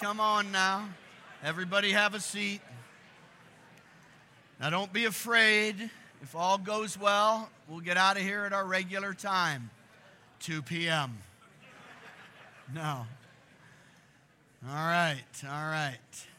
Come on now. Everybody have a seat. Now don't be afraid. If all goes well, we'll get out of here at our regular time, 2 p.m. No. All right.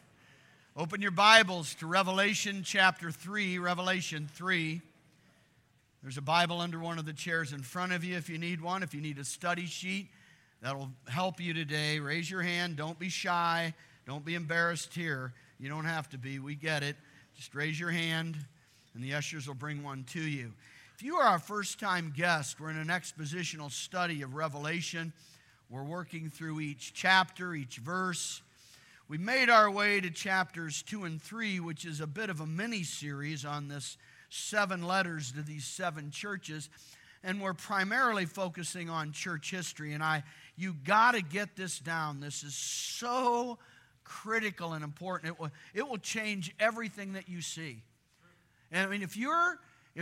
Open your Bibles to Revelation chapter 3, Revelation 3. There's a Bible under one of the chairs in front of you if you need one. If you need a study sheet, that'll help you today. Raise your hand. Don't be shy. Don't be embarrassed here. You don't have to be. We get it. Just raise your hand, and the ushers will bring one to you. If you are our first-time guest, we're in an expositional study of Revelation. We're working through each chapter, each verse. We made our way to chapters 2 and 3, which is a bit of a mini-series on this 7 letters to these 7 churches. And we're primarily focusing on church history. And you got to get this down. This is so critical and important. It will change everything that you see. And I mean, if you're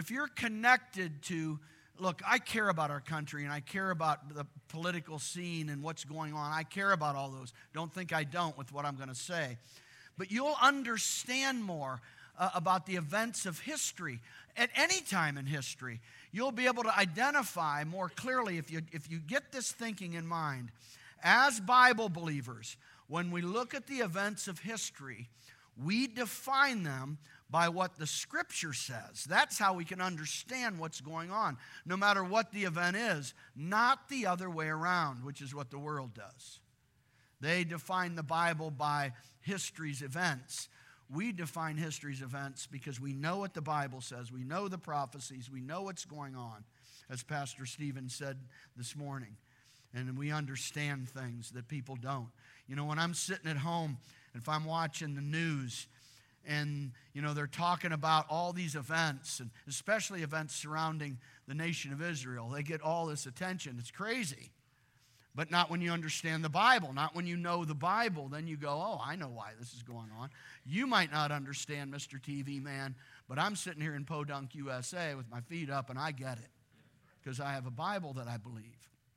connected to, look, I care about our country and I care about the political scene and what's going on. I care about all those. Don't think I don't with what I'm going to say. But you'll understand more about the events of history at any time in history. You'll be able to identify more clearly if you get this thinking in mind. As Bible believers, when we look at the events of history, we define them by what the Scripture says. That's how we can understand what's going on, no matter what the event is, not the other way around, which is what the world does. They define the Bible by history's events. We define history's events because we know what the Bible says. We know the prophecies. We know what's going on, as Pastor Stephen said this morning. And we understand things that people don't. You know, when I'm sitting at home, if I'm watching the news, and, you know, they're talking about all these events, and especially events surrounding the nation of Israel, they get all this attention. It's crazy. But not when you understand the Bible. Not when you know the Bible. Then you go, oh, I know why this is going on. You might not understand, Mr. TV man, but I'm sitting here in Podunk, USA with my feet up, and I get it because I have a Bible that I believe.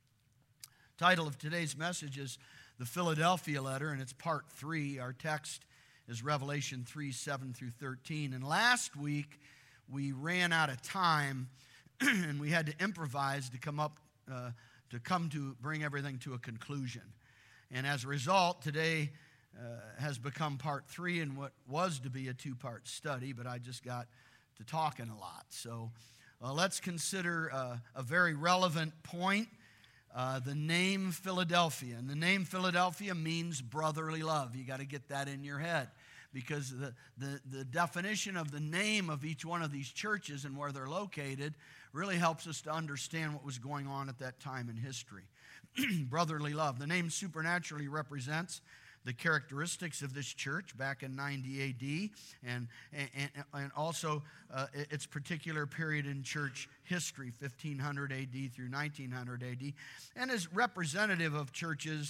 Title of today's message is The Philadelphia Letter, and it's part 3. Our text is Revelation 3, 7 through 13. And last week, we ran out of time, and we had to improvise to come to bring everything to a conclusion. And as a result, today has become part 3 in what was to be a 2-part study, but I just got to talking a lot. So let's consider a very relevant point, the name Philadelphia. And the name Philadelphia means brotherly love. You got to get that in your head, because the definition of the name of each one of these churches and where they're located really helps us to understand what was going on at that time in history. Brotherly love. The name supernaturally represents the characteristics of this church back in 90 A.D. and also its particular period in church history, 1500 A.D. through 1900 A.D., and is representative of churches,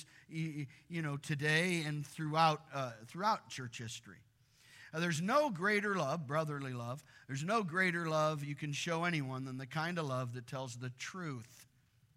today and throughout church history. There's no greater love, brotherly love. There's no greater love you can show anyone than the kind of love that tells the truth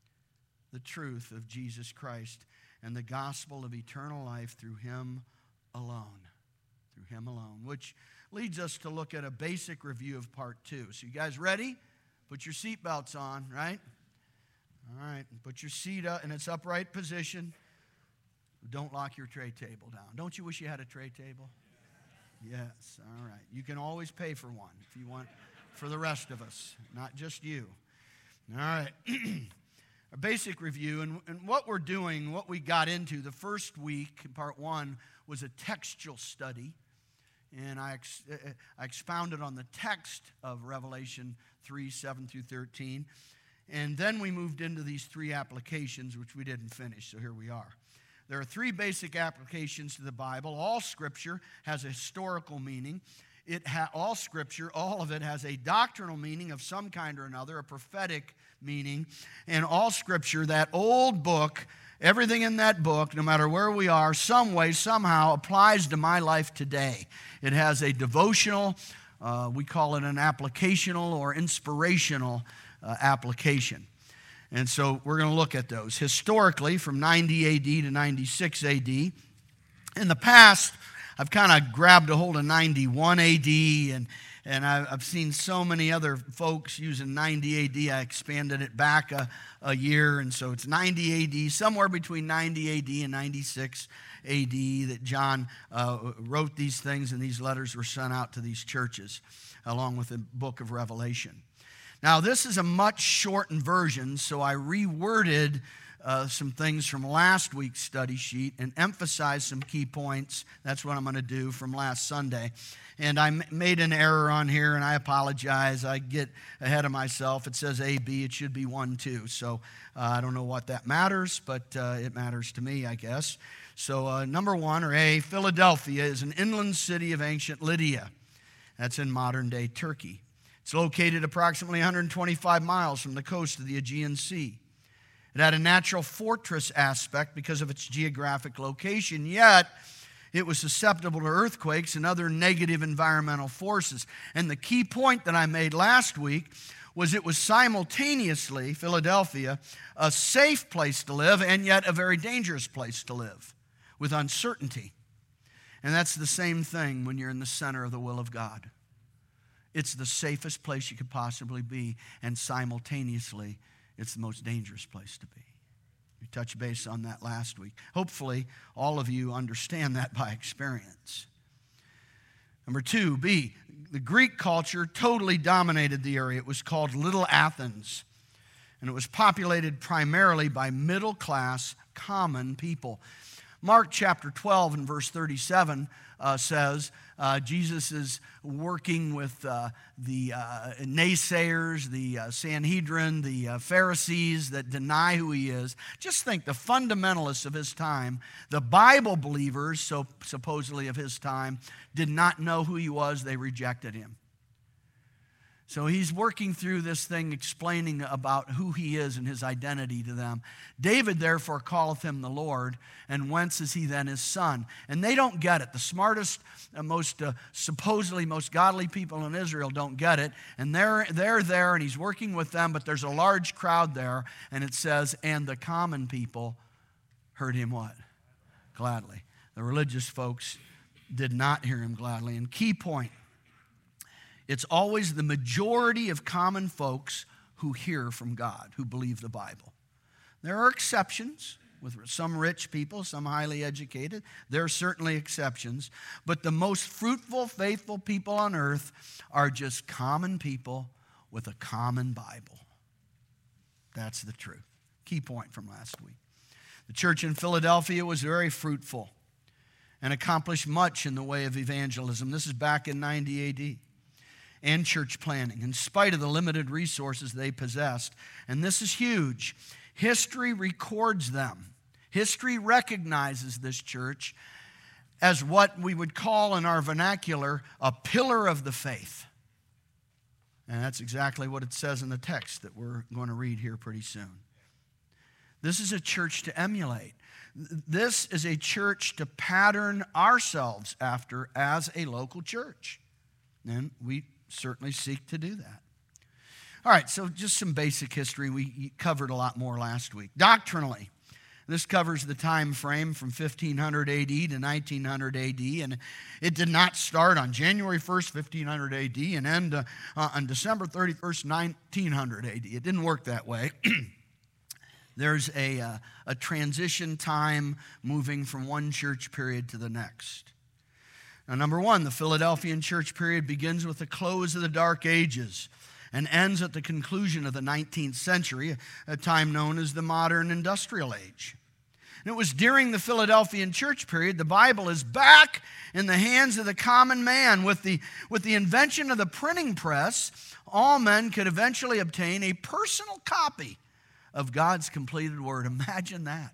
of Jesus Christ and the gospel of eternal life through Him alone. Through Him alone, which leads us to look at a basic review of part 2. So you guys ready? Put your seatbelts on, right? All right, put your seat up in its upright position. Don't lock your tray table down. Don't you wish you had a tray table? Yes, all right. You can always pay for one if you want for the rest of us, not just you. All right. A basic review, and what we're doing, what we got into the first week, part 1, was a textual study, and I expounded on the text of Revelation 3, 7 through 13, and then we moved into these 3 applications, which we didn't finish, so here we are. There are 3 basic applications to the Bible. All Scripture has a historical meaning. All Scripture, all of it, has a doctrinal meaning of some kind or another, a prophetic meaning. And all Scripture, that old book, everything in that book, no matter where we are, some way, somehow applies to my life today. It has a devotional, we call it an applicational or inspirational application. And so we're going to look at those. Historically, from 90 AD to 96 AD, In the past, I've kind of grabbed a hold of 91 AD, and I've seen so many other folks using 90 AD. I expanded it back a year, and so it's 90 AD, somewhere between 90 AD and 96 AD that John wrote these things, and these letters were sent out to these churches, along with the book of Revelation. Now, this is a much shortened version, so I reworded some things from last week's study sheet and emphasize some key points. That's what I'm going to do from last Sunday. And I made an error on here, and I apologize. I get ahead of myself. It says AB. It should be 1-2. So I don't know what that matters, but it matters to me, I guess. So number 1, or A, Philadelphia is an inland city of ancient Lydia. That's in modern-day Turkey. It's located approximately 125 miles from the coast of the Aegean Sea. It had a natural fortress aspect because of its geographic location, yet it was susceptible to earthquakes and other negative environmental forces. And the key point that I made last week was it was simultaneously, Philadelphia, a safe place to live and yet a very dangerous place to live with uncertainty. And that's the same thing when you're in the center of the will of God. It's the safest place you could possibly be, and simultaneously, it's the most dangerous place to be. We touched base on that last week. Hopefully, all of you understand that by experience. Number 2, B, the Greek culture totally dominated the area. It was called Little Athens, and it was populated primarily by middle-class, common people. Mark chapter 12 and verse 37 says Jesus is working with the naysayers, the Sanhedrin, the Pharisees that deny who he is. Just think, the fundamentalists of his time, the Bible believers, so supposedly of his time, did not know who he was. They rejected him. So he's working through this thing, explaining about who he is and his identity to them. David therefore calleth him the Lord, and whence is he then his son? And they don't get it. The smartest, supposedly most godly people in Israel don't get it. And they're there, and he's working with them, but there's a large crowd there. And it says, and the common people heard him what? Gladly. The religious folks did not hear him gladly. And key point, it's always the majority of common folks who hear from God, who believe the Bible. There are exceptions with some rich people, some highly educated. There are certainly exceptions. But the most fruitful, faithful people on earth are just common people with a common Bible. That's the truth. Key point from last week. The church in Philadelphia was very fruitful and accomplished much in the way of evangelism. This is back in 90 AD. And church planning, in spite of the limited resources they possessed. And this is huge. History records them. History recognizes this church as what we would call in our vernacular a pillar of the faith. And that's exactly what it says in the text that we're going to read here pretty soon. This is a church to emulate. This is a church to pattern ourselves after as a local church. And we certainly seek to do that. All right, so just some basic history. We covered a lot more last week. Doctrinally, this covers the time frame from 1500 AD to 1900 AD, and it did not start on January 1st, 1500 AD, and end on December 31st, 1900 AD. It didn't work that way. There's a transition time moving from one church period to the next. Now, number 1, the Philadelphian church period begins with the close of the Dark Ages and ends at the conclusion of the 19th century, a time known as the modern industrial age. And it was during the Philadelphian church period, the Bible is back in the hands of the common man. With the invention of the printing press, all men could eventually obtain a personal copy of God's completed word. Imagine that.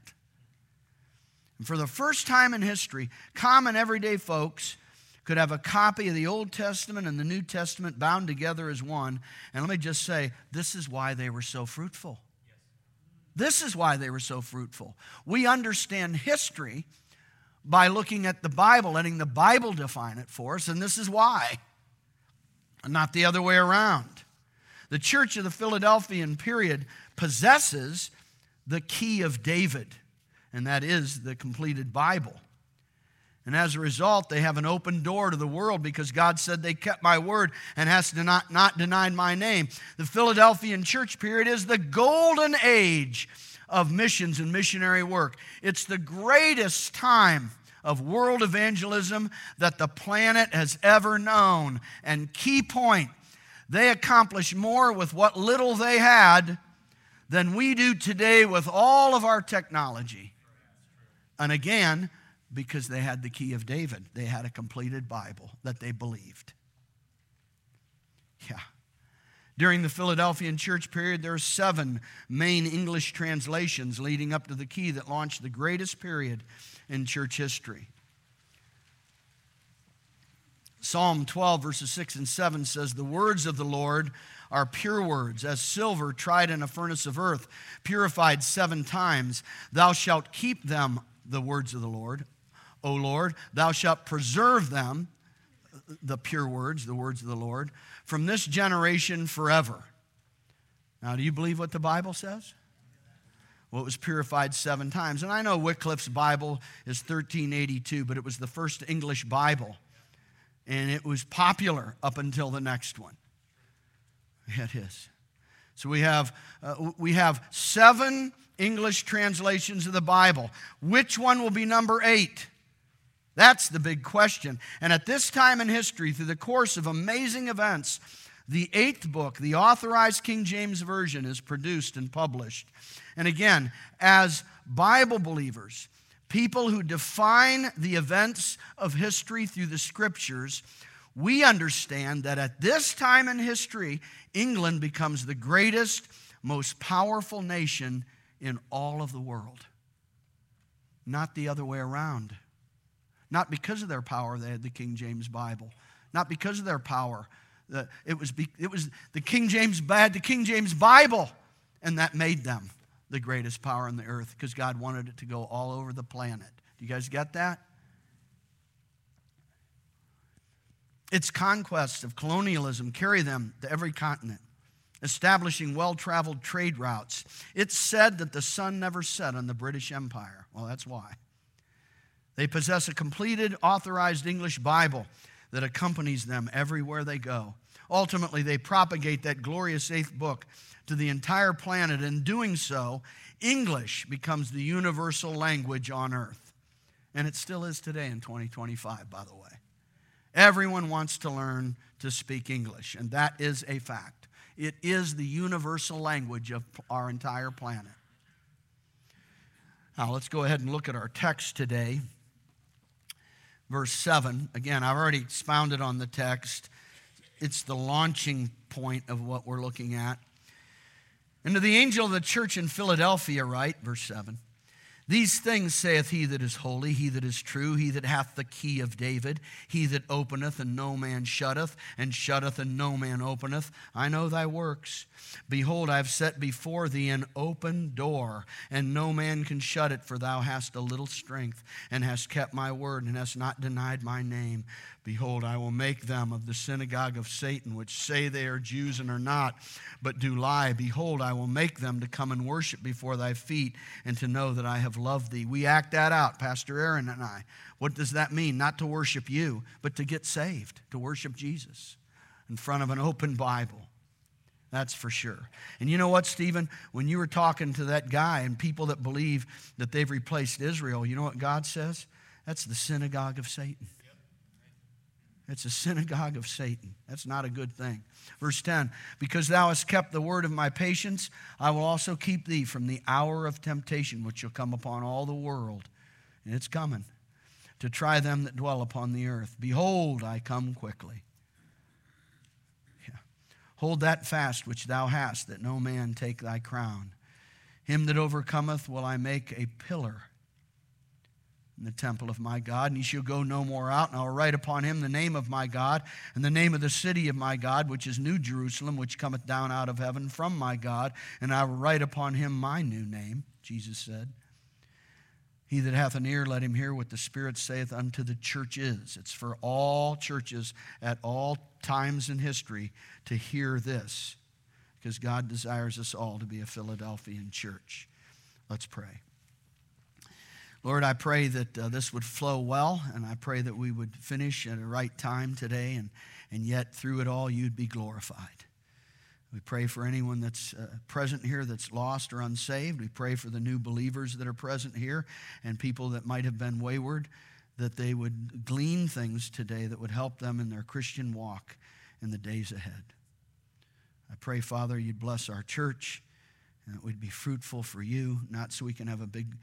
And for the first time in history, common everyday folks could have a copy of the Old Testament and the New Testament bound together as one. And let me just say, this is why they were so fruitful. This is why they were so fruitful. We understand history by looking at the Bible, letting the Bible define it for us, and this is why, not the other way around. The church of the Philadelphian period possesses the key of David, and that is the completed Bible. And as a result, they have an open door to the world because God said they kept my word and has not denied my name. The Philadelphian church period is the golden age of missions and missionary work. It's the greatest time of world evangelism that the planet has ever known. And key point, they accomplished more with what little they had than we do today with all of our technology. And again, because they had the key of David. They had a completed Bible that they believed. Yeah. During the Philadelphian church period, there are 7 main English translations leading up to the key that launched the greatest period in church history. Psalm 12, verses 6 and 7 says, "The words of the Lord are pure words, as silver tried in a furnace of earth, purified 7 times. Thou shalt keep them, the words of the Lord. O Lord, thou shalt preserve them," the pure words, the words of the Lord, "from this generation forever." Now, do you believe what the Bible says? Well, it was purified 7 times. And I know Wycliffe's Bible is 1382, but it was the first English Bible. And it was popular up until the next one. Yeah, it is. So we have 7 English translations of the Bible. Which one will be number 8? That's the big question. And at this time in history, through the course of amazing events, the 8th book, the authorized King James Version, is produced and published. And again, as Bible believers, people who define the events of history through the Scriptures, we understand that at this time in history, England becomes the greatest, most powerful nation in all of the world. Not the other way around. Not because of their power they had the King James Bible. Not because of their power. It was the King James Bible, and that made them the greatest power on the earth because God wanted it to go all over the planet. Do you guys get that? Its conquests of colonialism carry them to every continent, establishing well-traveled trade routes. It's said that the sun never set on the British Empire. Well, that's why. They possess a completed, authorized English Bible that accompanies them everywhere they go. Ultimately, they propagate that glorious 8th book to the entire planet. In doing so, English becomes the universal language on earth. And it still is today in 2025, by the way. Everyone wants to learn to speak English, and that is a fact. It is the universal language of our entire planet. Now, let's go ahead and look at our text today. Verse 7. Again, I've already expounded on the text. It's the launching point of what we're looking at. "And to the angel of the church in Philadelphia write," verse 7, "These things saith he that is holy, he that is true, he that hath the key of David, he that openeth and no man shutteth, and shutteth and no man openeth. I know thy works. Behold, I have set before thee an open door, and no man can shut it, for thou hast a little strength, and hast kept my word, and hast not denied my name. Behold, I will make them of the synagogue of Satan, which say they are Jews and are not, but do lie. Behold, I will make them to come and worship before thy feet, and to know that I have loved thee." We act that out, Pastor Aaron and I. What does that mean? Not to worship you, but to get saved, to worship Jesus in front of an open Bible. That's for sure. And you know what, Stephen? When you were talking to that guy and people that believe that they've replaced Israel, you know what God says? That's the synagogue of Satan. It's a synagogue of Satan. That's not a good thing. Verse 10, "Because thou hast kept the word of my patience, I will also keep thee from the hour of temptation, which shall come upon all the world." And it's coming. "To try them that dwell upon the earth. Behold, I come quickly." Yeah. "Hold that fast which thou hast, that no man take thy crown. Him that overcometh will I make a pillar in the temple of my God, and he shall go no more out. And I will write upon him the name of my God, and the name of the city of my God, which is New Jerusalem, which cometh down out of heaven from my God. And I will write upon him my new name," Jesus said. "He that hath an ear, let him hear what the Spirit saith unto the churches." It's for all churches at all times in history to hear this, because God desires us all to be a Philadelphian church. Let's pray. Lord, I pray that this would flow well, and I pray that we would finish at a right time today, and yet through it all you'd be glorified. We pray for anyone that's present here that's lost or unsaved. We pray for the new believers that are present here and people that might have been wayward, that they would glean things today that would help them in their Christian walk in the days ahead. I pray, Father, you'd bless our church and that we'd be fruitful for you, not so we can have a big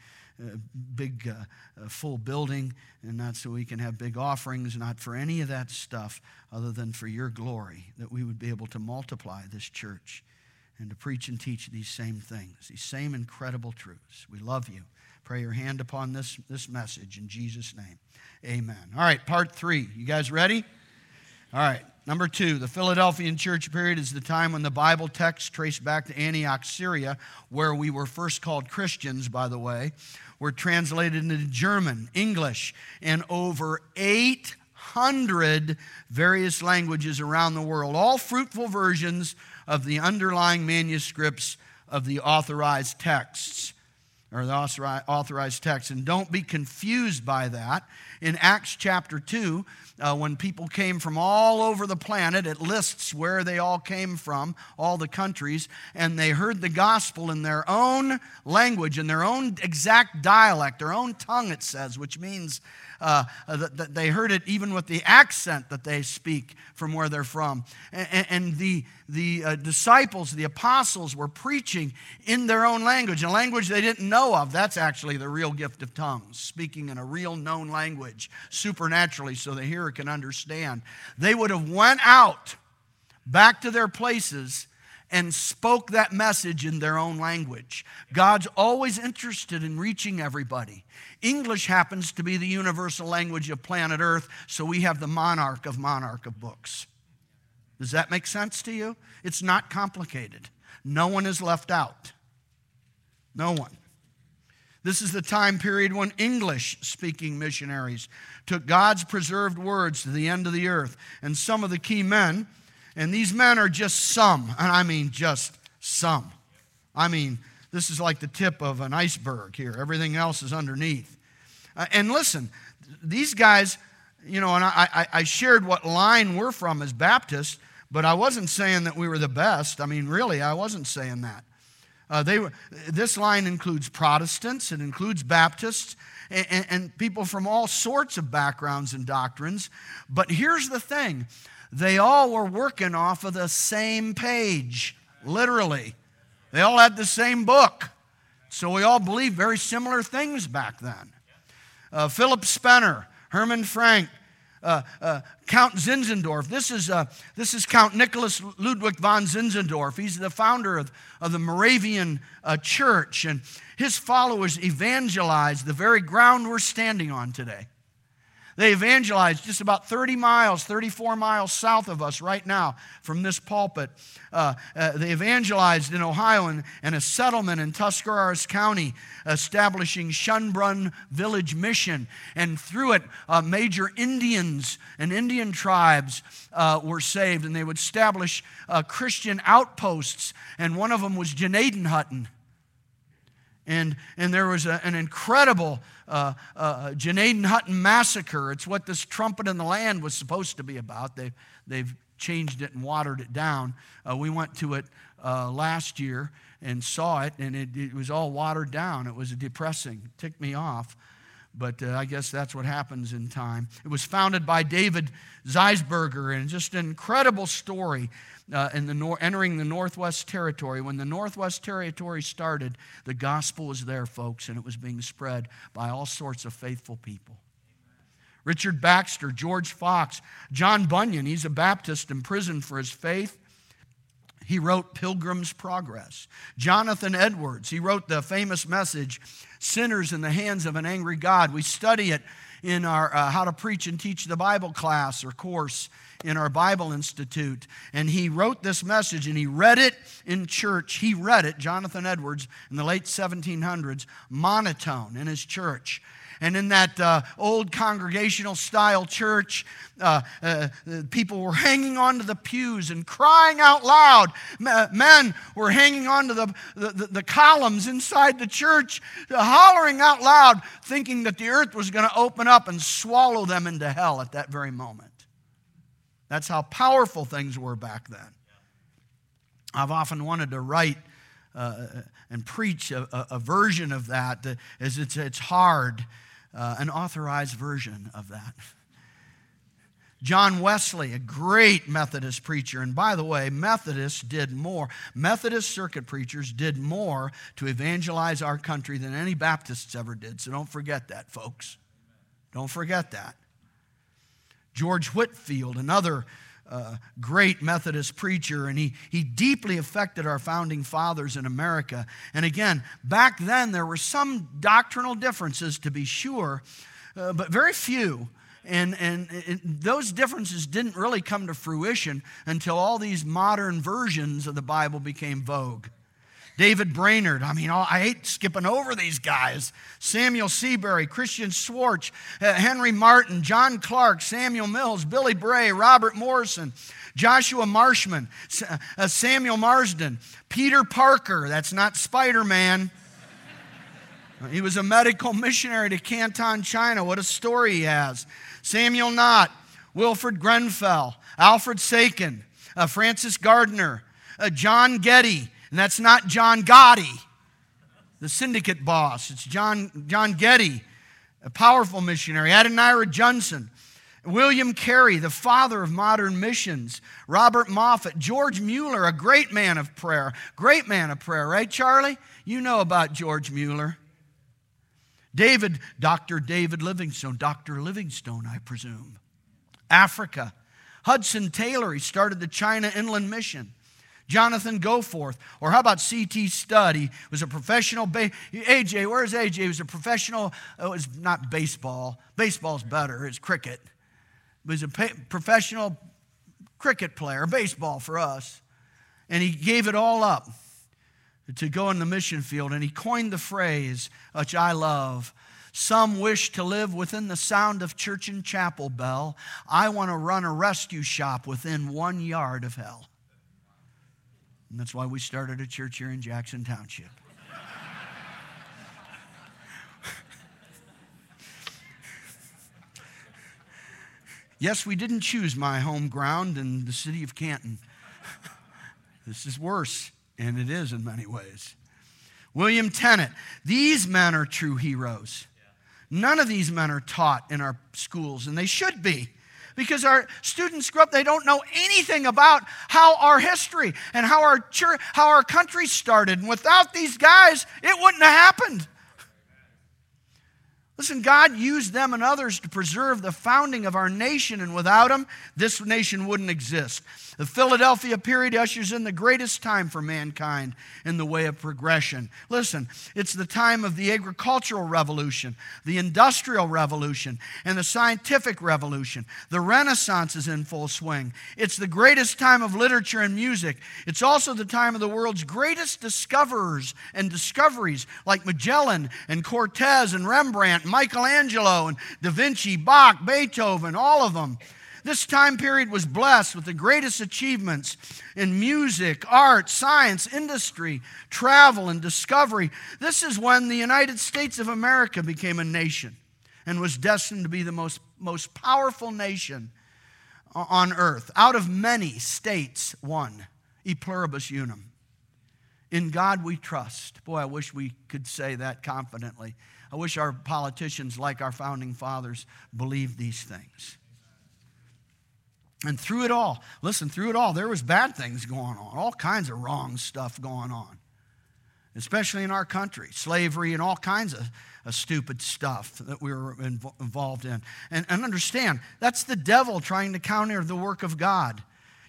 full building, and not so we can have big offerings, not for any of that stuff other than for your glory, that we would be able to multiply this church and to preach and teach these same things, these same incredible truths. We love you. Pray your hand upon this message in Jesus' name. Amen. All right, part 3. You guys ready? All right. Number 2, the Philadelphian church period is the time when the Bible texts trace back to Antioch, Syria, where we were first called Christians, by the way, were translated into German, English, and over 800 various languages around the world, all fruitful versions of the underlying manuscripts of the authorized texts, or the authorized texts. And don't be confused by that. In Acts chapter 2, when people came from all over the planet, it lists where they all came from, all the countries, and they heard the gospel in their own language, in their own exact dialect, their own tongue, it says, which means that they heard it even with the accent that they speak from where they're from. And the disciples, the apostles, were preaching in their own language, a language they didn't know of. That's actually the real gift of tongues, speaking in a real known language, supernaturally, so the hearer can understand. They would have went out back to their places and spoke that message in their own language. God's always interested in reaching everybody. English happens to be the universal language of planet Earth, so we have the monarch of books. Does that make sense to you? It's not complicated. No one is left out. No one. This is the time period when English-speaking missionaries took God's preserved words to the end of the earth. And some of the key men, and these men are just some, and I mean just some. I mean, this is like the tip of an iceberg here. Everything else is underneath. And listen, these guys, you know, and I shared what line we're from as Baptists, but I wasn't saying that we were the best. I mean, really, I wasn't saying that. This line includes Protestants, it includes Baptists, and people from all sorts of backgrounds and doctrines. But here's the thing. They all were working off of the same page, literally. They all had the same book. So we all believed very similar things back then. Philip Spener, Herman Frank, Count Zinzendorf. This is Count Nicholas Ludwig von Zinzendorf. He's the founder of the Moravian church, and his followers evangelized the very ground we're standing on today. They evangelized just about 34 miles south of us right now from this pulpit. They evangelized in Ohio and a settlement in Tuscarawas County, establishing Schönbrunn Village Mission. And through it, major Indians and Indian tribes were saved, and they would establish Christian outposts. And one of them was Gnadenhutten. And there was an incredible Gnadenhutten massacre. It's what this Trumpet in the Land was supposed to be about. They've changed it and watered it down. We went to it last year and saw it, and it was all watered down. It was depressing. It ticked me off. But I guess that's what happens in time. It was founded by David Zeisberger, and just an incredible story entering the Northwest Territory. When the Northwest Territory started, the gospel was there, folks, and it was being spread by all sorts of faithful people. Richard Baxter, George Fox, John Bunyan, he's a Baptist imprisoned for his faith. He wrote Pilgrim's Progress. Jonathan Edwards, he wrote the famous message, Sinners in the Hands of an Angry God. We study it in our How to Preach and Teach the Bible class or course in our Bible Institute. And he wrote this message and he read it in church. He read it, Jonathan Edwards, in the late 1700s, monotone in his church. And in that old congregational style church, people were hanging onto the pews and crying out loud. Men were hanging onto the columns inside the church, hollering out loud, thinking that the earth was going to open up and swallow them into hell at that very moment. That's how powerful things were back then. I've often wanted to write and preach a version of that, as it's hard, an authorized version of that. John Wesley, a great Methodist preacher, and by the way, Methodist circuit preachers did more to evangelize our country than any Baptists ever did, so don't forget that, folks. Don't forget that. George Whitefield, another great Methodist preacher, and he deeply affected our founding fathers in America. And again, back then there were some doctrinal differences, to be sure, but very few. And those differences didn't really come to fruition until all these modern versions of the Bible became vogue. David Brainerd, I hate skipping over these guys. Samuel Seabury, Christian Schwartz, Henry Martin, John Clark, Samuel Mills, Billy Bray, Robert Morrison, Joshua Marshman, Samuel Marsden, Peter Parker, that's not Spider-Man. He was a medical missionary to Canton, China. What a story he has. Samuel Knott, Wilfred Grenfell, Alfred Sakin, Francis Gardner, John Getty. And that's not John Gotti, the syndicate boss. It's John Getty, a powerful missionary. Adoniram Judson, William Carey, the father of modern missions. Robert Moffat, George Mueller, a great man of prayer. Great man of prayer, right, Charlie? You know about George Mueller. Dr. David Livingstone, Dr. Livingstone, I presume. Africa, Hudson Taylor, he started the China Inland Mission. Jonathan Goforth, or how about C.T. Studd? He was a professional, AJ, where's AJ? He was a professional, it was not baseball. Baseball's better, it's cricket. He was a professional cricket player, baseball for us. And he gave it all up to go in the mission field. And he coined the phrase, which I love, some wish to live within the sound of church and chapel bell. I want to run a rescue shop within 1 yard of hell. And that's why we started a church here in Jackson Township. Yes, we didn't choose my home ground in the city of Canton. This is worse, and it is in many ways. William Tennant. These men are true heroes. None of these men are taught in our schools, and they should be. Because our students grow up, they don't know anything about how our history and how our church, how our country started. And without these guys, it wouldn't have happened. Listen, God used them and others to preserve the founding of our nation, and without them, this nation wouldn't exist. The Philadelphia period ushers in the greatest time for mankind in the way of progression. Listen, it's the time of the agricultural revolution, the industrial revolution, and the scientific revolution. The Renaissance is in full swing. It's the greatest time of literature and music. It's also the time of the world's greatest discoverers and discoveries, like Magellan and Cortez and Rembrandt, Michelangelo and Da Vinci, Bach, Beethoven, all of them. This time period was blessed with the greatest achievements in music, art, science, industry, travel, and discovery. This is when the United States of America became a nation and was destined to be the most powerful nation on earth. Out of many states, one, e pluribus unum. In God we trust. Boy, I wish we could say that confidently. I wish our politicians, like our founding fathers, believed these things. And through it all, listen, through it all, there was bad things going on, all kinds of wrong stuff going on, especially in our country, slavery and all kinds of stupid stuff that we were involved in. And understand, that's the devil trying to counter the work of God.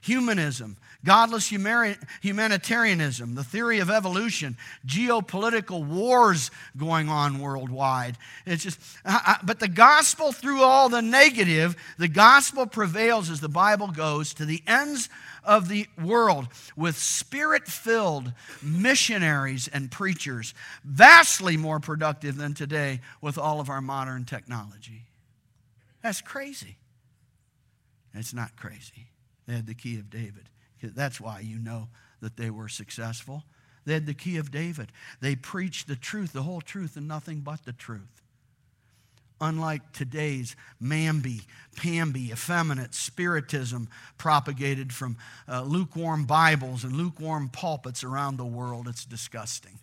humanism, godless humanitarianism, the theory of evolution, geopolitical wars going on worldwide. It's just, but the gospel, through all the negative, the gospel prevails as the Bible goes to the ends of the world with spirit-filled missionaries and preachers, vastly more productive than today with all of our modern technology. That's crazy. It's not crazy. They had the key of David. That's why you know that they were successful. They had the key of David. They preached the truth, the whole truth, and nothing but the truth. Unlike today's mamby-pamby, effeminate spiritism propagated from lukewarm Bibles and lukewarm pulpits around the world, it's disgusting.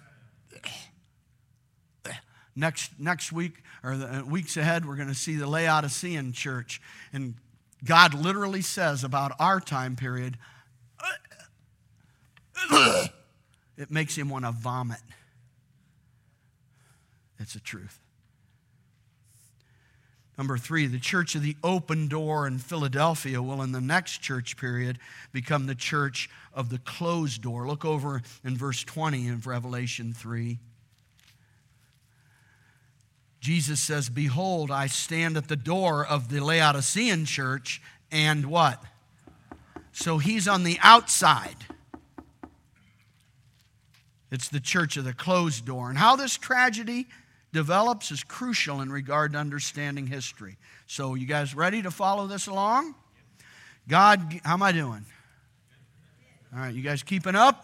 Next week, or the weeks ahead, we're going to see the Laodicean church. And God literally says about our time period, it makes him want to vomit. It's the truth. Number 3, the church of the open door in Philadelphia will, in the next church period, become the church of the closed door. Look over in verse 20 of Revelation 3. Jesus says, "Behold, I stand at the door of the Laodicean church," and what? So he's on the outside. It's the church of the closed door. And how this tragedy develops is crucial in regard to understanding history. So you guys ready to follow this along? God, how am I doing? All right, you guys keeping up?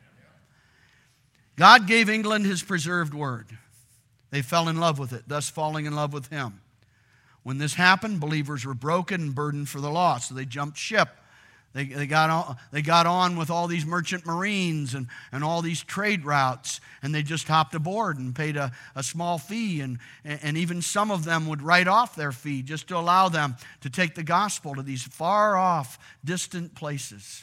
God gave England his preserved word. They fell in love with it, thus falling in love with him. When this happened, believers were broken and burdened for the lost, so they jumped ship. They got on with all these merchant marines and all these trade routes, and they just hopped aboard and paid a small fee, and even some of them would write off their fee just to allow them to take the gospel to these far-off, distant places.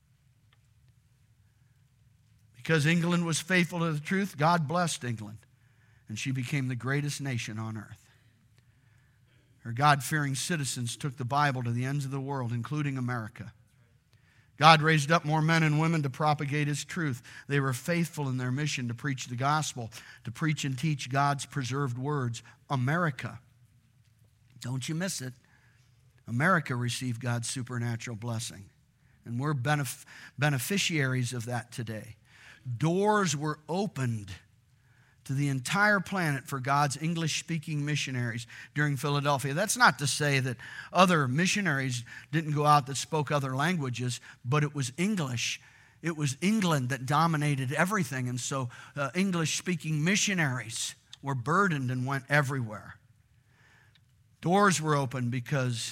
Because England was faithful to the truth, God blessed England, and she became the greatest nation on earth. Her God-fearing citizens took the Bible to the ends of the world, including America. God raised up more men and women to propagate his truth. They were faithful in their mission to preach the gospel, to preach and teach God's preserved words. America, don't you miss it, America received God's supernatural blessing. And we're beneficiaries of that today. Doors were opened to the entire planet for God's English-speaking missionaries during Philadelphia. That's not to say that other missionaries didn't go out that spoke other languages, but it was English. It was England that dominated everything, and so English-speaking missionaries were burdened and went everywhere. Doors were opened because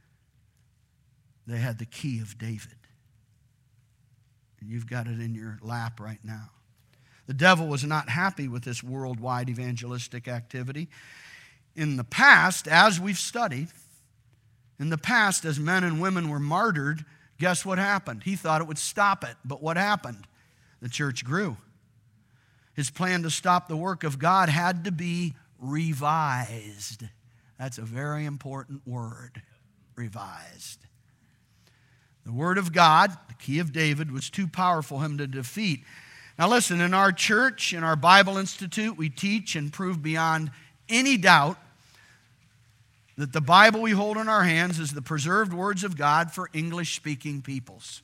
they had the key of David. And you've got it in your lap right now. The devil was not happy with this worldwide evangelistic activity. In the past, as we've studied, in the past, as men and women were martyred, guess what happened? He thought it would stop it, but what happened? The church grew. His plan to stop the work of God had to be revised. That's a very important word, revised. The word of God, the key of David, was too powerful for him to defeat. Now listen, in our church, in our Bible Institute, we teach and prove beyond any doubt that the Bible we hold in our hands is the preserved words of God for English-speaking peoples.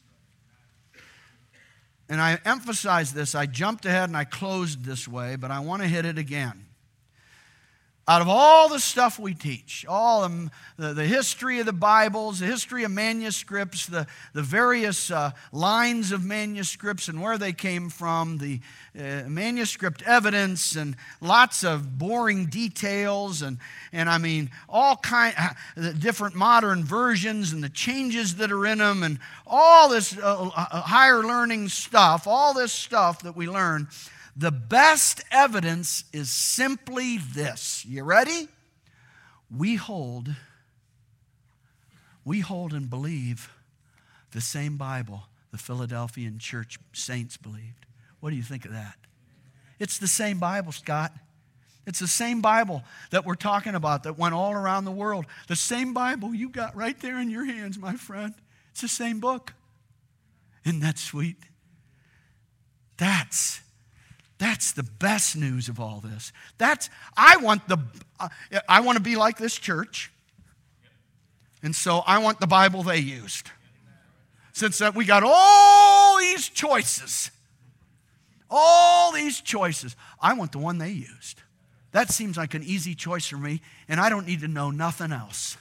And I emphasize this. I jumped ahead and I closed this way, but I want to hit it again. Out of all the stuff we teach, all the history of the Bibles, the history of manuscripts, the various lines of manuscripts and where they came from, the manuscript evidence and lots of boring details and I mean all the different modern versions and the changes that are in them and all this higher learning stuff, all this stuff that we learn. The best evidence is simply this. You ready? We hold and believe the same Bible the Philadelphian church saints believed. What do you think of that? It's the same Bible, Scott. It's the same Bible that we're talking about that went all around the world. The same Bible you got right there in your hands, my friend. It's the same book. Isn't that sweet? That's the best news of all this. I want to be like this church. And so I want the Bible they used. Since that we got all these choices. I want the one they used. That seems like an easy choice for me, and I don't need to know nothing else.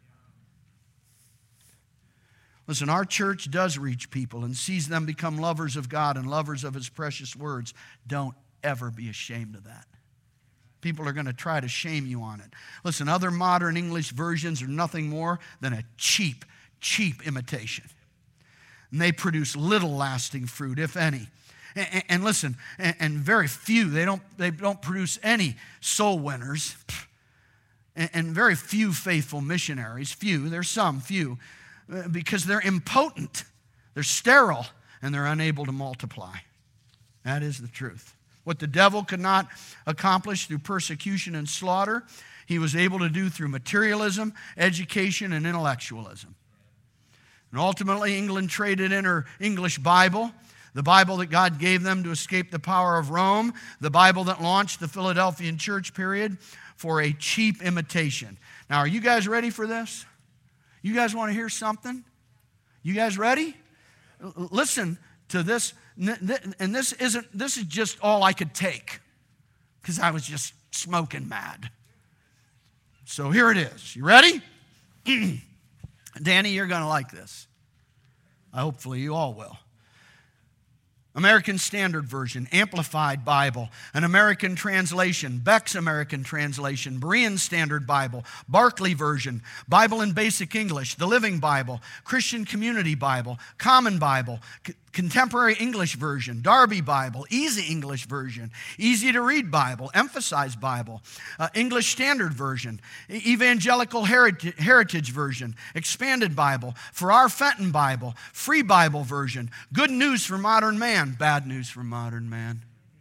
Listen, our church does reach people and sees them become lovers of God and lovers of His precious words. Don't ever be ashamed of that. People are going to try to shame you on it. Listen, other modern English versions are nothing more than a cheap imitation. And they produce little lasting fruit, if any. And listen, and very few, they don't produce any soul winners. And very few faithful missionaries. There's some few. Because they're impotent, they're sterile, and they're unable to multiply. That is the truth. What the devil could not accomplish through persecution and slaughter, he was able to do through materialism, education, and intellectualism. And ultimately, England traded in her English Bible, the Bible that God gave them to escape the power of Rome, the Bible that launched the Philadelphian church period, for a cheap imitation. Now, are you guys ready for this? You guys want to hear something? You guys ready? Listen to this. And this is just all I could take because I was just smoking mad. So here it is. You ready? Danny, you're going to like this. Hopefully you all will. American Standard Version, Amplified Bible, an American translation, Beck's American translation, Berean Standard Bible, Barclay Version, Bible in Basic English, the Living Bible, Christian Community Bible, Common Bible, Contemporary English Version, Darby Bible, Easy English Version, Easy to Read Bible, Emphasized Bible, English Standard Version, Evangelical Heritage Version, Expanded Bible, Farrar Fenton Bible, Free Bible Version, Good News for Modern Man, Bad News for Modern Man.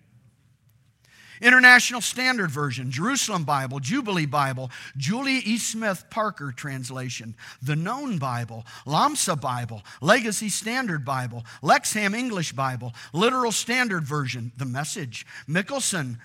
International Standard Version, Jerusalem Bible, Jubilee Bible, Julia E. Smith Parker translation, The Known Bible, Lamsa Bible, Legacy Standard Bible, Lexham English Bible, Literal Standard Version, The Message, Mickelson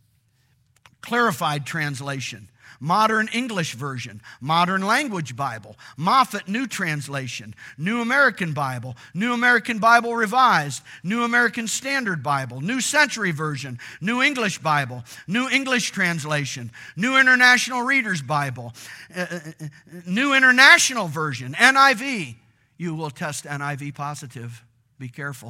Clarified Translation, Modern English Version, Modern Language Bible, Moffat New Translation, New American Bible Revised, New American Standard Bible, New Century Version, New English Bible, New English Translation, New International Reader's Bible, New International Version, NIV. You will test NIV positive. Be careful.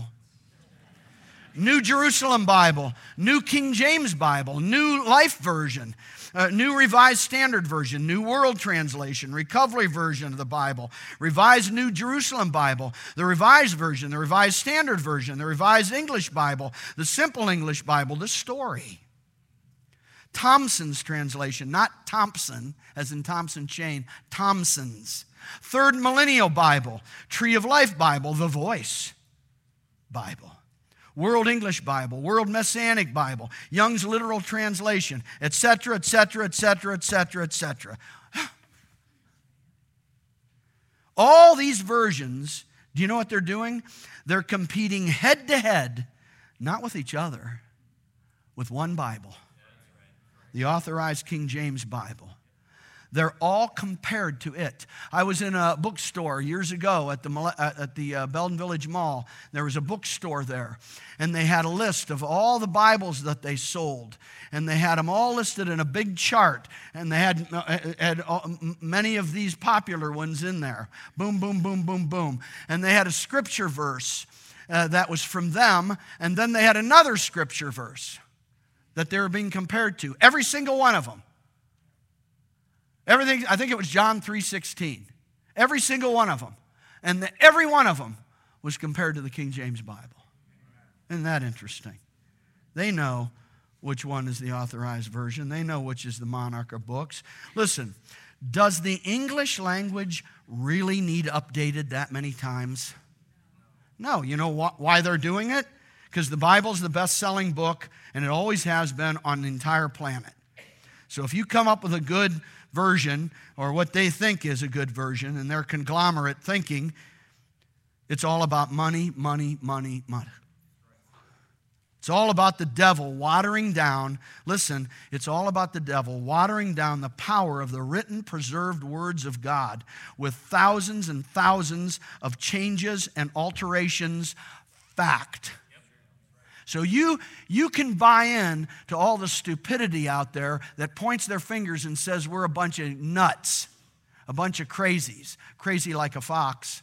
New Jerusalem Bible, New King James Bible, New Life Version, New Revised Standard Version, New World Translation, Recovery Version of the Bible, Revised New Jerusalem Bible, the Revised Version, the Revised Standard Version, the Revised English Bible, the Simple English Bible, the Story. Thompson's translation, not Thompson, as in Thompson Chain, Thompson's. Third Millennial Bible, Tree of Life Bible, the Voice Bible. World English Bible, World Messianic Bible, Young's Literal Translation, etc., etc., etc., etc., etc. All these versions, do you know what they're doing? They're competing head to head, not with each other, with one Bible, the Authorized King James Bible. They're all compared to it. I was in a bookstore years ago at the Belden Village Mall. There was a bookstore there, and they had a list of all the Bibles that they sold, and they had them all listed in a big chart, and they had many of these popular ones in there. Boom, boom, boom, boom, boom. And they had a scripture verse that was from them, and then they had another scripture verse that they were being compared to. Every single one of them. Everything, I think it was John 3:16. Every single one of them. And every one of them was compared to the King James Bible. Isn't that interesting? They know which one is the Authorized Version. They know which is the Monarch of Books. Listen, does the English language really need updated that many times? No. You know why they're doing it? Because the Bible's the best-selling book, and it always has been on the entire planet. So if you come up with a good version, or what they think is a good version, and their conglomerate thinking, It's all about money, money, money, money. It's all about the devil watering down, listen, it's all about the devil watering down the power of the written, preserved words of God with thousands and thousands of changes and alterations. Fact. So you can buy in to all the stupidity out there that points their fingers and says we're a bunch of nuts, a bunch of crazies, crazy like a fox.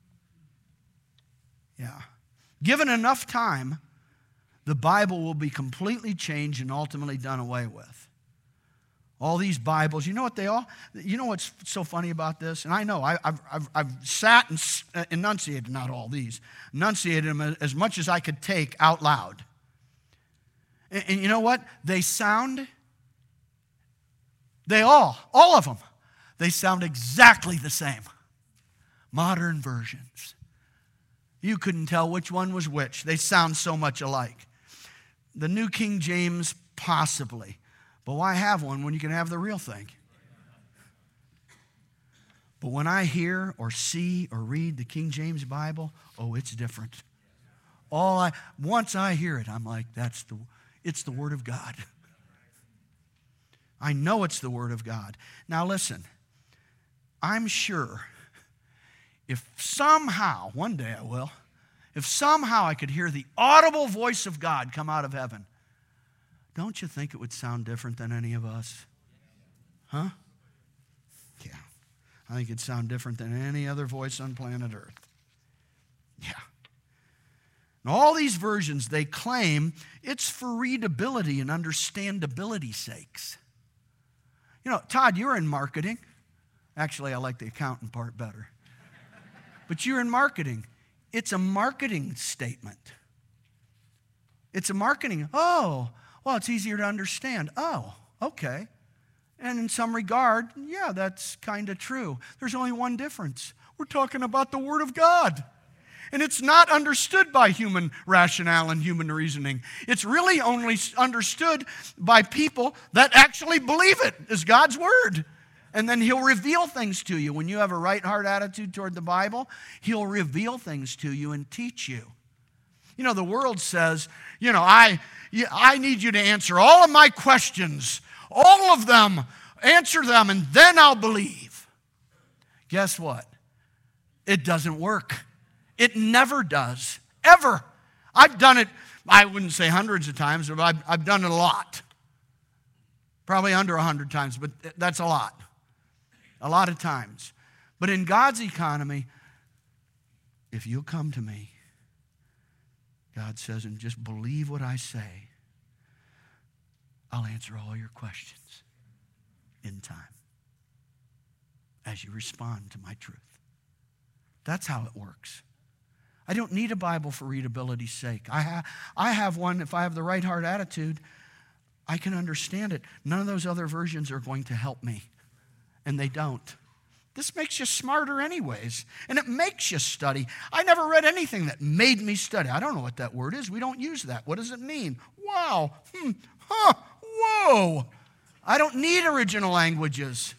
Yeah. Given enough time, the Bible will be completely changed and ultimately done away with. All these Bibles, you know what they all, you know what's so funny about this? And I know, I've sat and enunciated, not all these, enunciated them as much as I could take out loud. And you know what? They sound, all of them, they sound exactly the same. Modern versions. You couldn't tell which one was which. They sound so much alike. The New King James, possibly. But why have one when you can have the real thing? But when I hear or see or read the King James Bible, oh, it's different. Once I hear it, I'm like, it's the Word of God. I know it's the Word of God. Now listen, I'm sure if somehow, one day I will, if somehow I could hear the audible voice of God come out of heaven, don't you think it would sound different than any of us? Huh? Yeah. I think it'd sound different than any other voice on planet Earth. Yeah. And all these versions, they claim it's for readability and understandability sakes. You know, Todd, you're in marketing. Actually, I like the accountant part better. But you're in marketing. It's a marketing statement. It's a marketing. Oh, well, it's easier to understand. Oh, okay. And in some regard, yeah, that's kind of true. There's only one difference. We're talking about the Word of God. And it's not understood by human rationale and human reasoning. It's really only understood by people that actually believe it is God's Word. And then He'll reveal things to you. When you have a right heart attitude toward the Bible, He'll reveal things to you and teach you. You know, the world says, you know, I need you to answer all of my questions, all of them, answer them, and then I'll believe. Guess what? It doesn't work. It never does, ever. I've done it, I wouldn't say hundreds of times, but I've done it a lot. Probably under 100 times, but that's a lot. A lot of times. But in God's economy, if you'll come to me, God says, and just believe what I say, I'll answer all your questions in time as you respond to my truth. That's how it works. I don't need a Bible for readability's sake. I have one, if I have the right heart attitude, I can understand it. None of those other versions are going to help me. And they don't. This makes you smarter anyways. And it makes you study. I never read anything that made me study. I don't know what that word is. We don't use that. What does it mean? Wow. Whoa. I don't need original languages.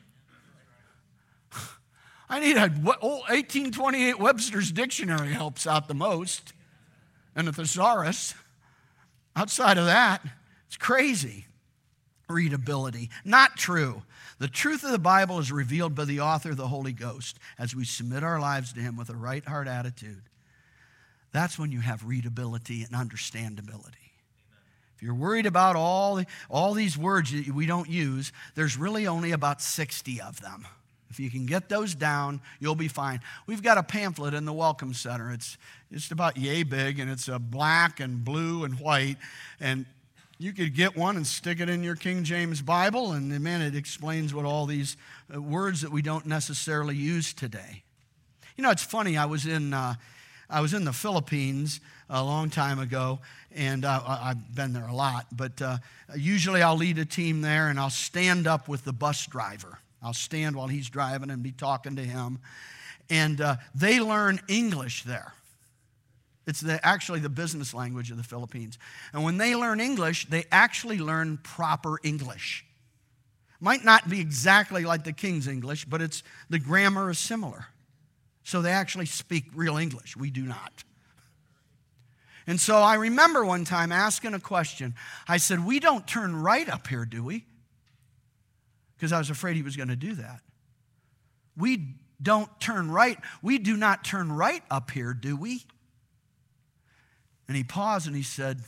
I need 1828 Webster's Dictionary helps out the most. And a thesaurus. Outside of that, it's crazy. Readability. Not true. The truth of the Bible is revealed by the author, the Holy Ghost, as we submit our lives to Him with a right heart attitude. That's when you have readability and understandability. If you're worried about all these words that we don't use, there's really only about 60 of them. If you can get those down, you'll be fine. We've got a pamphlet in the Welcome Center. It's just about yay big, and it's black and blue and white, and you could get one and stick it in your King James Bible, and man, it explains what all these words that we don't necessarily use today. You know, it's funny. I was in the Philippines a long time ago, and I've been there a lot. But usually, I'll lead a team there, and I'll stand up with the bus driver. I'll stand while he's driving and be talking to him, and they learn English there. It's actually the business language of the Philippines. And when they learn English, they actually learn proper English. Might not be exactly like the King's English, but the grammar is similar. So they actually speak real English. We do not. And so I remember one time asking a question. I said, we don't turn right up here, do we? Because I was afraid he was going to do that. We don't turn right. We do not turn right up here, do we? And he paused and he said,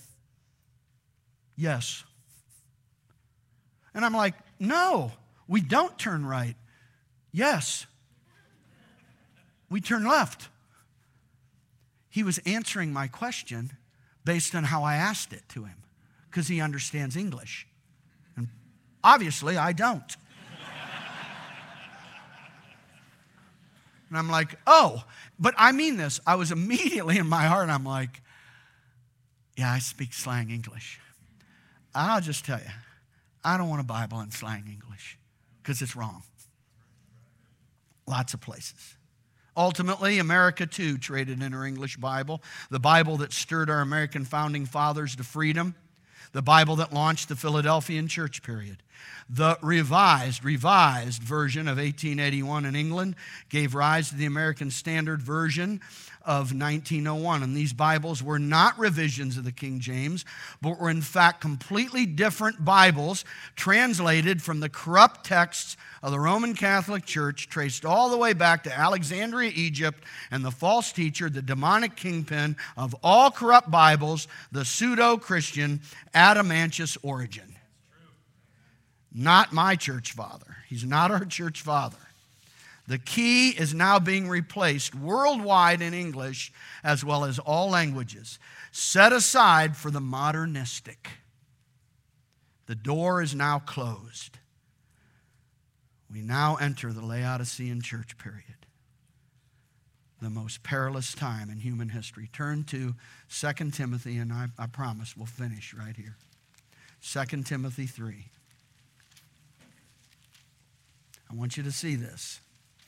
yes. And I'm like, no, we don't turn right. Yes. We turn left. He was answering my question based on how I asked it to him, because he understands English. And obviously, I don't. And I'm like, oh, but I mean this. I was immediately in my heart, I'm like, yeah, I speak slang English. I'll just tell you, I don't want a Bible in slang English because it's wrong. Lots of places. Ultimately, America too traded in her English Bible, the Bible that stirred our American founding fathers to freedom, the Bible that launched the Philadelphian church period. The revised version of 1881 in England gave rise to the American Standard Version of 1901. And these Bibles were not revisions of the King James, but were in fact completely different Bibles translated from the corrupt texts of the Roman Catholic Church, traced all the way back to Alexandria, Egypt, and the false teacher, the demonic kingpin of all corrupt Bibles, the pseudo-Christian Adamantius Origen. Not my church father. He's not our church father. The key is now being replaced worldwide in English as well as all languages, set aside for the modernistic. The door is now closed. We now enter the Laodicean church period, the most perilous time in human history. Turn to 2 Timothy, and I promise we'll finish right here. 2 Timothy 3. I want you to see this.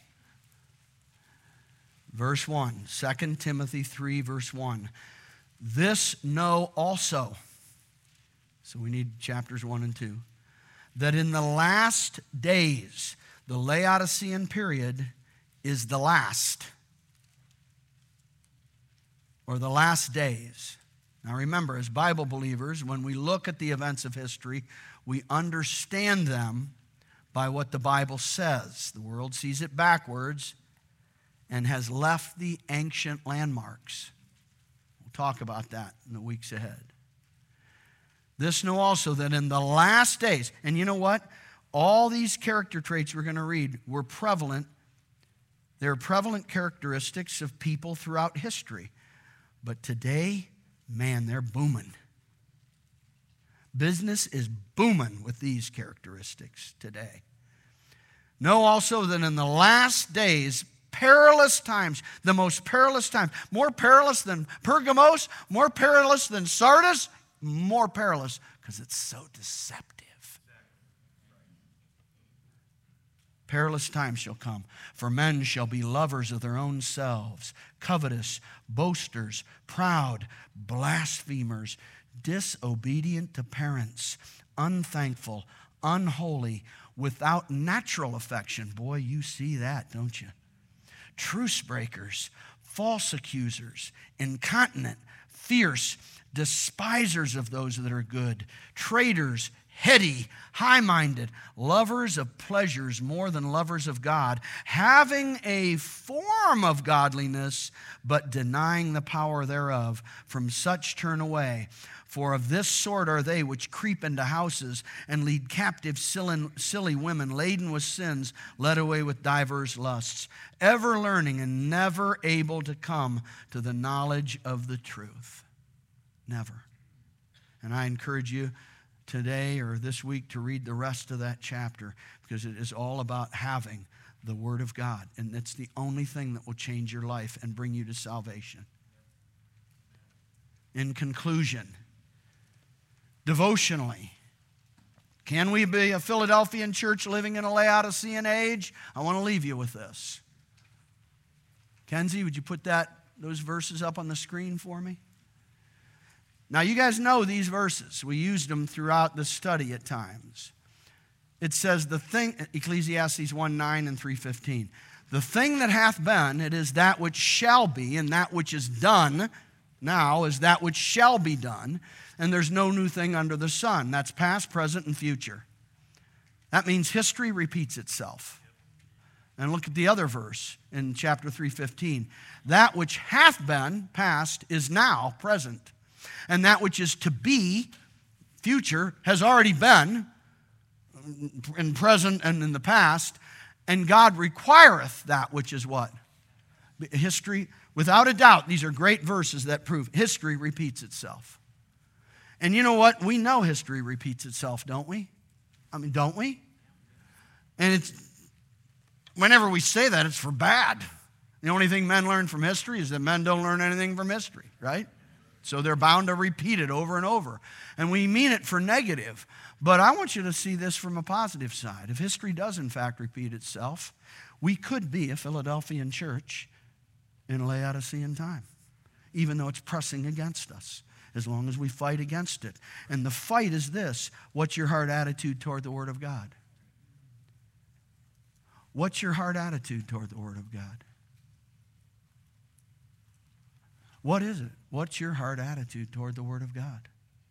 Verse 1, 2 Timothy 3, verse 1. This know also, so we need chapters 1 and 2, that in the last days, the Laodicean period is the last, or the last days. Now remember, as Bible believers, when we look at the events of history, we understand them by what the Bible says. The world sees it backwards and has left the ancient landmarks. We'll talk about that in the weeks ahead. This know also that in the last days, and you know what? All these character traits we're going to read were prevalent. They're prevalent characteristics of people throughout history. But today, man, they're booming. Business is booming with these characteristics today. Know also that in the last days, perilous times, the most perilous times, more perilous than Pergamos, more perilous than Sardis, more perilous because it's so deceptive. Perilous times shall come, for men shall be lovers of their own selves, covetous, boasters, proud, blasphemers, disobedient to parents, unthankful, unholy, without natural affection. Boy, you see that, don't you? Truce breakers, false accusers, incontinent, fierce, despisers of those that are good, traitors, heady, high-minded, lovers of pleasures more than lovers of God, having a form of godliness, but denying the power thereof. From such turn away. For of this sort are they which creep into houses and lead captive silly women laden with sins, led away with divers lusts, ever learning and never able to come to the knowledge of the truth. Never. And I encourage you today or this week to read the rest of that chapter, because it is all about having the Word of God. And it's the only thing that will change your life and bring you to salvation. In conclusion, devotionally, can we be a Philadelphian church living in a Laodicean age? I want to leave you with this. Kenzie, would you put those verses up on the screen for me? Now, you guys know these verses. We used them throughout the study at times. It says Ecclesiastes 1:9 and 3:15. The thing that hath been, it is that which shall be, and that which is done now is that which shall be done, and there's no new thing under the sun. That's past, present, and future. That means history repeats itself. And look at the other verse in chapter 3:15. That which hath been, past, is now, present. And that which is to be, future, has already been, in present and in the past. And God requireth that which is what? History, without a doubt, these are great verses that prove history repeats itself. And you know what? We know history repeats itself, don't we? I mean, don't we? And it's, whenever we say that, it's for bad. The only thing men learn from history is that men don't learn anything from history, right? So they're bound to repeat it over and over. And we mean it for negative. But I want you to see this from a positive side. If history does, in fact, repeat itself, we could be a Philadelphian church in a Laodicean time, even though it's pressing against us, as long as we fight against it. And the fight is this: what's your heart attitude toward the Word of God? What's your heart attitude toward the Word of God? What is it? What's your heart attitude toward the Word of God?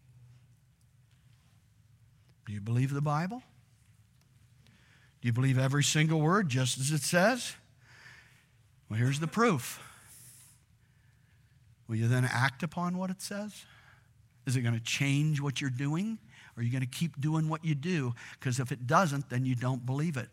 Do you believe the Bible? Do you believe every single word just as it says? Well, here's the proof. Will you then act upon what it says? Is it going to change what you're doing? Or are you going to keep doing what you do? Because if it doesn't, then you don't believe it.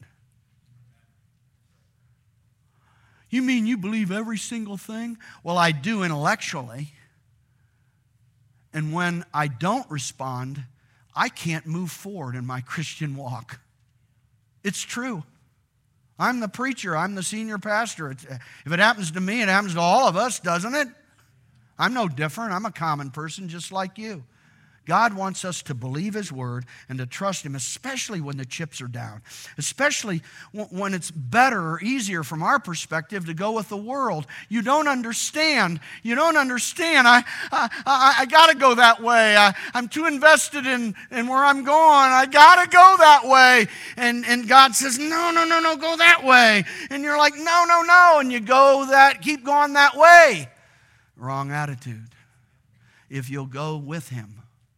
You mean you believe every single thing? Well, I do intellectually. And when I don't respond, I can't move forward in my Christian walk. It's true. I'm the preacher. I'm the senior pastor. If it happens to me, it happens to all of us, doesn't it? I'm no different. I'm a common person just like you. God wants us to believe His Word and to trust Him, especially when the chips are down, especially when it's better or easier from our perspective to go with the world. You don't understand. You don't understand. I got to go that way. I'm too invested in where I'm going. I got to go that way. And God says, no, go that way. And you're like, no. And you keep going that way. Wrong attitude. If you'll go with Him.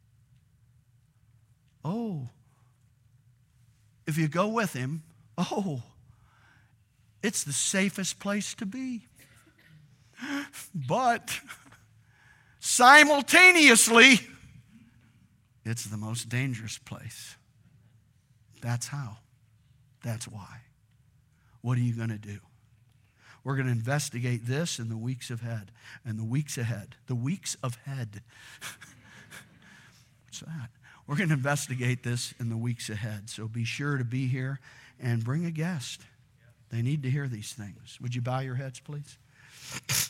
If you go with Him, it's the safest place to be. But simultaneously, it's the most dangerous place. That's how. That's why. What are you going to do? We're going to investigate this in the weeks ahead. And the weeks ahead. The weeks ahead. What's that? We're going to investigate this in the weeks ahead. So be sure to be here and bring a guest. They need to hear these things. Would you bow your heads, please?